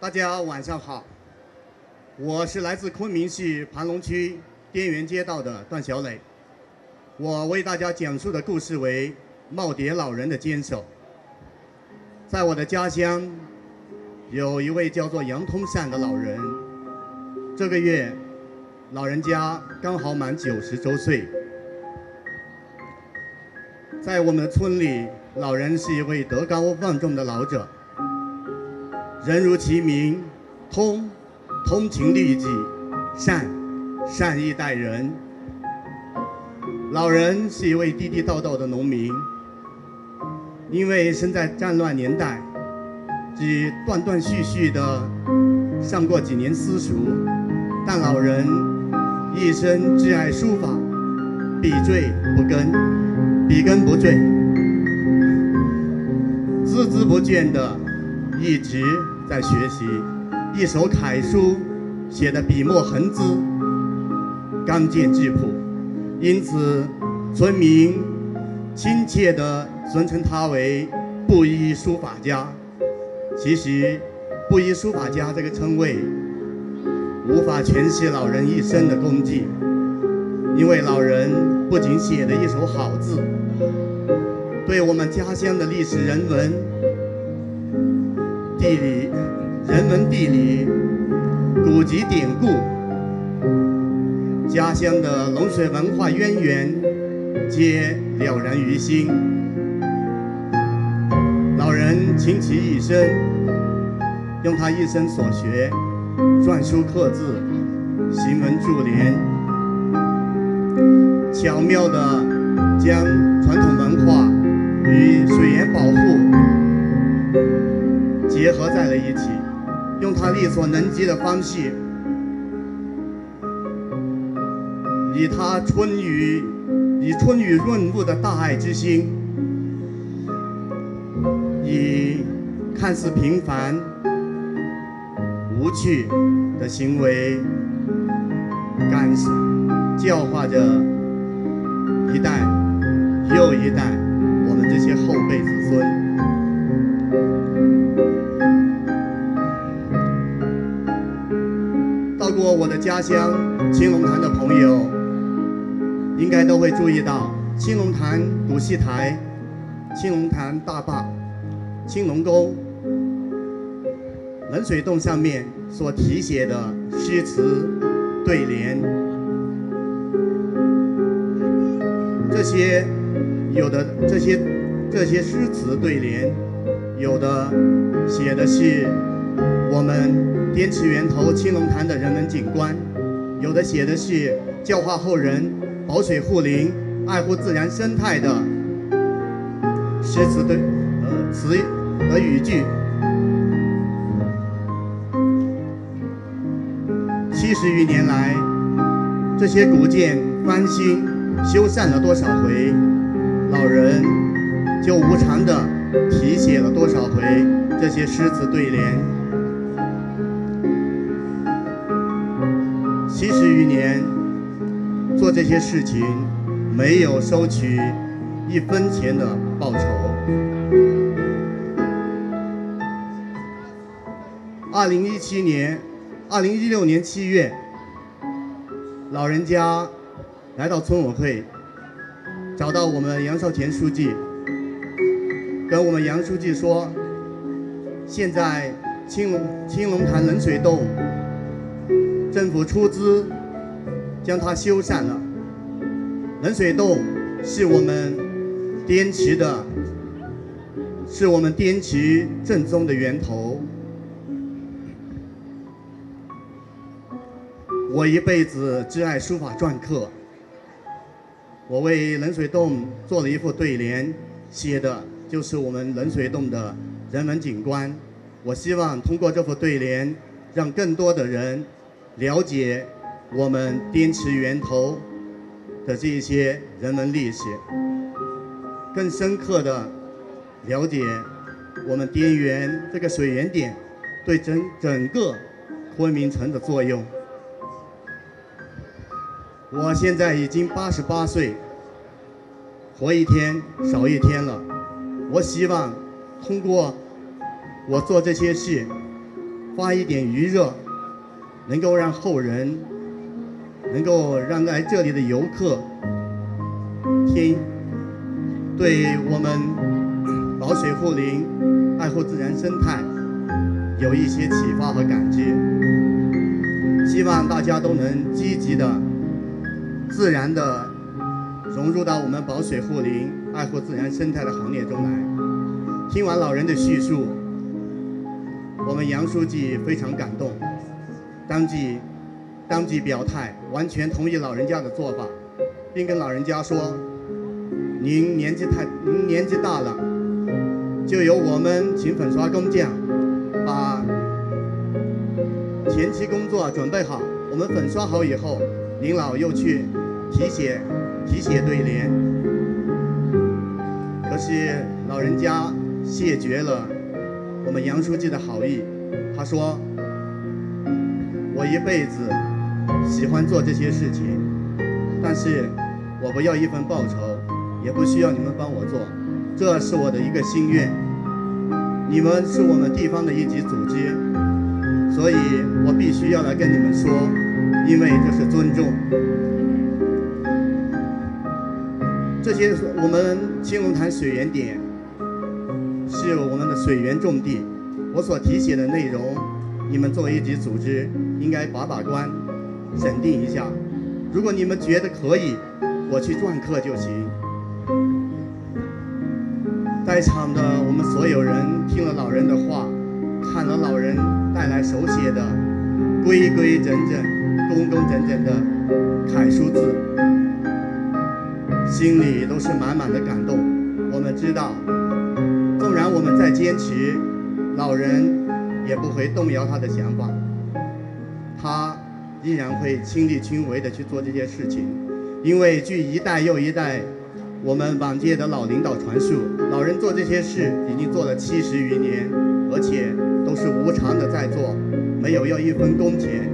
大家晚上好，我是来自昆明市盘龙区滇源街道的段小磊。我为大家讲述的故事为耄耋老人的坚守。在我的家乡，有一位叫做杨通善的老人，这个月老人家刚好满90周岁。在我们的村里，老人是一位德高望重的老者，人如其名，通情律己，善意待人。老人是一位地地道道的农民，因为生在战乱年代，只断断续续的上过几年私塾，但老人一生挚爱书法，笔耕不辍，孜孜不倦的一直在学习。一手楷书写的笔墨横滋，刚健质朴，因此村民亲切地尊称他为布衣书法家。其实布衣书法家这个称谓无法诠释老人一生的功绩，因为老人不仅写了一手好字，对我们家乡的历史人文地理、古籍典故、家乡的龙水文化渊源皆了然于心。老人倾其一生，用他一生所学篆书刻字、行文注联，巧妙地将传统文化与水源保护结合在了一起，用他力所能及的方式，以春雨润物的大爱之心，以看似平凡无趣的行为教化着一代又一代我们这些后辈子孙。到过我的家乡青龙潭的朋友应该都会注意到，青龙潭古戏台、青龙潭大坝、青龙沟、冷水洞上面所题写的诗词对联，这些诗词对联，有的写的是我们滇池源头青龙潭的人文景观，有的写的是教化后人保水护林、爱护自然生态的诗词词和语句。70余年来，这些古建翻新修缮了多少回，老人就无偿地题写了多少回这些诗词对联。70余年做这些事情，没有收取1分钱的报酬。2016年7月，老人家来到村委会，找到我们杨少乾书记，跟我们杨书记说，现在青龙潭冷水洞政府出资将它修缮了。冷水洞是我们滇池正宗的源头。我一辈子挚爱书法篆刻，我为冷水洞做了一副对联，写的就是我们冷水洞的人文景观。我希望通过这副对联，让更多的人了解我们滇池源头的这些人文历史，更深刻地了解我们滇源这个水源点对整个昆明城的作用。我现在已经88岁，活一天少一天了。我希望通过我做这些事， 发一点余热，能够让后人，能够让来这里的游客对我们保水护林、爱护自然生态有一些启发和感知。希望大家都能积极的、自然的融入到我们保水护林、爱护自然生态的行列中来。听完老人的叙述，我们杨书记非常感动，当即表态，完全同意老人家的做法，并跟老人家说：“您年纪大了，就由我们请粉刷工匠把前期工作准备好，我们粉刷好以后，您老又去题写对联。”可是老人家谢绝了我们杨书记的好意，他说：“我一辈子喜欢做这些事情，但是我不要一分报酬，也不需要你们帮我做，这是我的一个心愿。你们是我们地方的一级组织，所以我必须要来跟你们说，因为这是尊重。这些我们青龙潭水源点是我们的水源种地，我所题写的内容，你们作为一级组织应该把关，审定一下。如果你们觉得可以，我去篆刻就行。”在场的我们所有人听了老人的话，看了老人带来手写的规规整整、工工整整的楷书字，心里都是满满的感动。我们知道，纵然我们再坚持，老人也不会动摇他的想法，他依然会亲力亲为的去做这些事情。因为据一代又一代我们往届的老领导传述，老人做这些事已经做了70余年，而且都是无偿的在做，没有要一分工钱。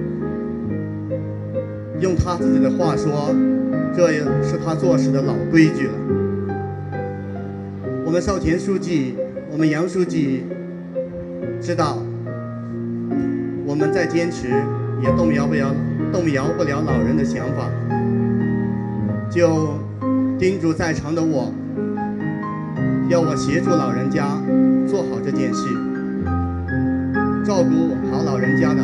用他自己的话说，这也是他做事的老规矩了。我们邵田书记，我们杨书记知道，我们再坚持也动摇不了老人的想法，就叮嘱在场的我，要我协助老人家做好这件事，照顾好老人家，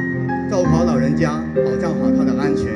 保障好他的安全。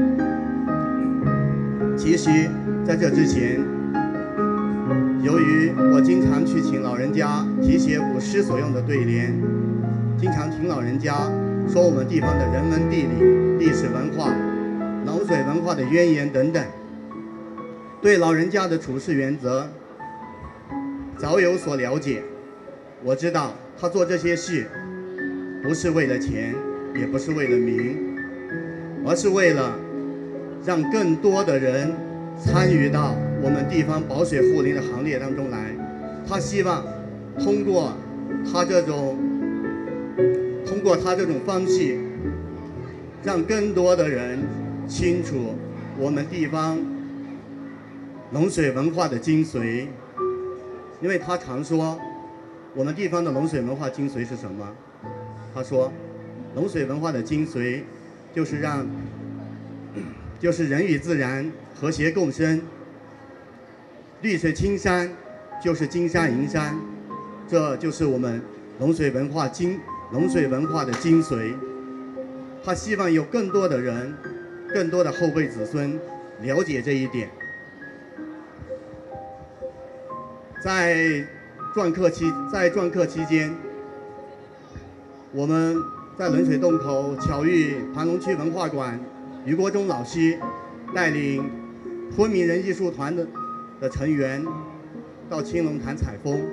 其实在这之前，由于我经常去请老人家题写舞狮所用的对联，经常听老人家说我们地方的人文地理、历史文化、龙水文化的渊源等等，对老人家的处事原则早有所了解。我知道他做这些事不是为了钱，也不是为了名，而是为了让更多的人参与到我们地方保水护林的行列当中来。他希望通过他这种方式，让更多的人清楚我们地方龙水文化的精髓。因为他常说，我们地方的龙水文化精髓是什么？他说，龙水文化的精髓就是人与自然和谐共生，绿水青山就是金山银山，这就是我们龙水文化的精髓。他希望有更多的人，更多的后辈子孙了解这一点。在篆刻期间，我们在冷水洞口巧遇盘龙区文化馆余国忠老师带领昆明人艺术团的成员到青龙潭采风。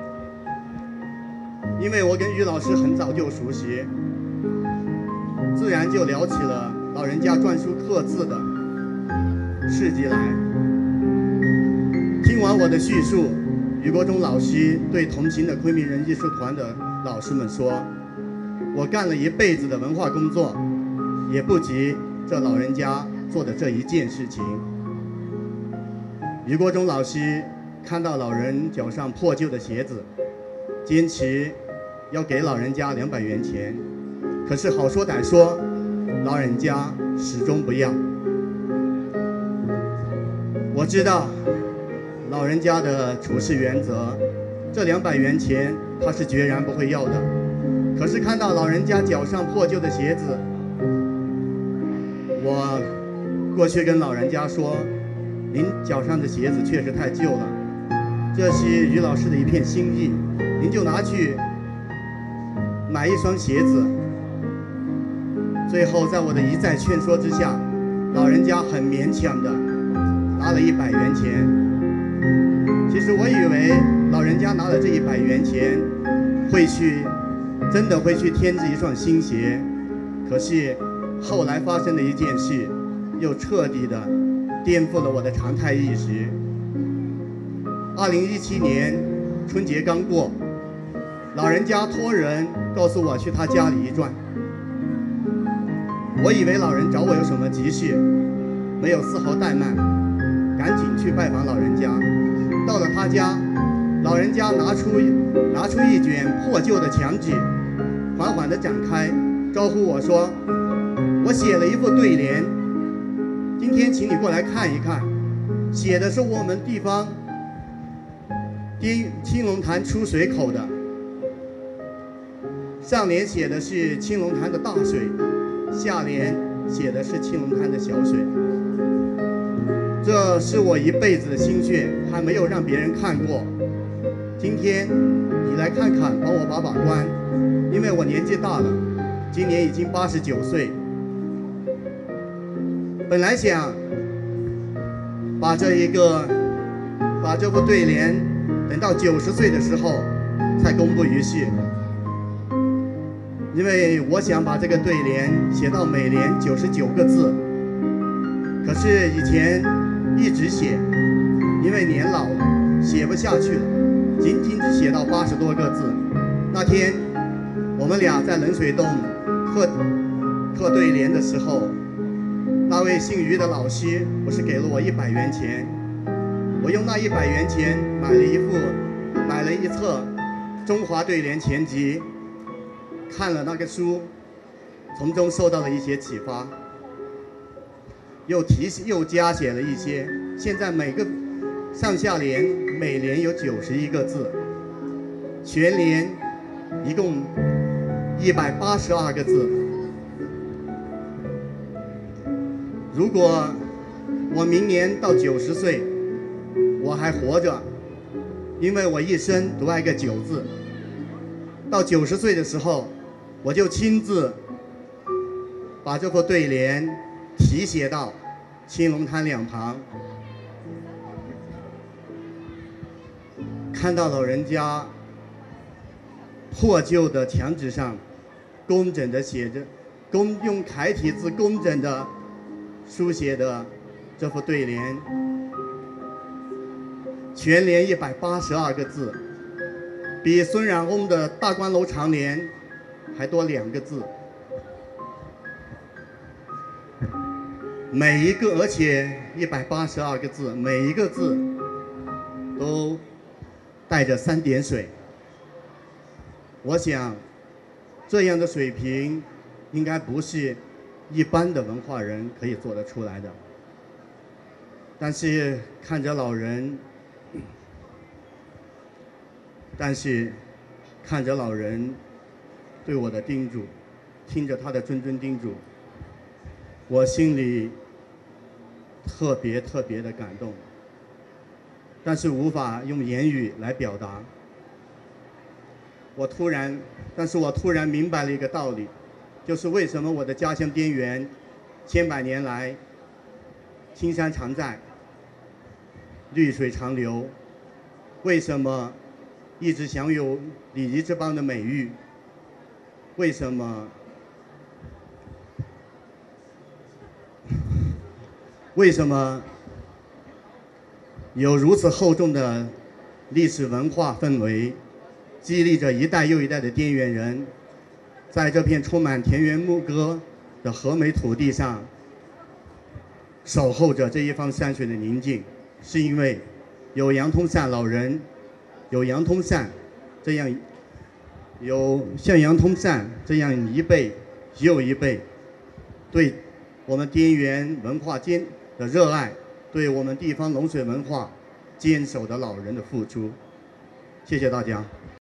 因为我跟余老师很早就熟悉，自然就聊起了老人家篆书刻字的事迹来。听完我的叙述，余国忠老师对同行的昆明人艺术团的老师们说，我干了一辈子的文化工作，也不及这老人家做的这一件事情。余国忠老师看到老人脚上破旧的鞋子，坚持要给老人家200元钱，可是好说歹说，老人家始终不要。我知道老人家的处事原则，这200元钱他是决然不会要的。可是看到老人家脚上破旧的鞋子，我过去跟老人家说：“您脚上的鞋子确实太旧了，这是于老师的一片心意，您就拿去买一双鞋子。”最后在我的一再劝说之下，老人家很勉强的拿了100元钱。其实我以为老人家拿了这100元钱真的会去添置一双新鞋，可是后来发生的一件事又彻底的颠覆了我的常态意识。2017年春节刚过，老人家托人告诉我去他家里一转。我以为老人找我有什么急事，没有丝毫怠慢，赶紧去拜访老人家。到了他家，老人家拿出一卷破旧的墙纸，缓缓地展开，招呼我说：“我写了一副对联，今天请你过来看一看。写的是我们地方青龙潭出水口的，上联写的是青龙潭的大水，下联写的是青龙潭的小水。这是我一辈子的心血，还没有让别人看过。今天你来看看，帮我把把关，因为我年纪大了，今年已经89岁。本来想把这副对联等到90岁的时候才公布于世，因为我想把这个对联写到每联99个字。可是以前一直写，因为年老了写不下去了，仅仅只写到80多个字。那天我们俩在冷水洞刻对联的时候，那位姓于的老师不是给了我100元钱，我用那100元钱买了一册《中华对联全集》，看了那个书，从中受到了一些启发，又加写了一些。现在每个上下联每联有91个字，全联一共182个字。如果我明年到90岁，我还活着，因为我一生独爱个9字。到90岁的时候，我就亲自把这副对联题写到青龙潭两旁。看到老人家破旧的墙纸上工整的写着，用楷体字工整的书写的这副对联，全联182个字，比孙染翁的大观楼长联还多2个字。每一个，而且182个字，每一个字都带着3点水。我想，这样的水平应该不是一般的文化人可以做得出来的。但是看着老人对我的叮嘱，听着他的谆谆叮嘱，我心里特别的感动，但是无法用言语来表达。但是我突然明白了一个道理，就是为什么我的家乡滇源千百年来青山常在，绿水长流，为什么一直享有礼仪之邦的美誉？为什么有如此厚重的历史文化氛围，激励着一代又一代的滇源人，在这片充满田园牧歌的和美土地上，守候着这一方山水的宁静，是因为有杨通善老人，有杨通善这样有向阳通善这样一辈又一辈对我们滇源文化的热爱，对我们地方龙水文化坚守的老人的付出。谢谢大家。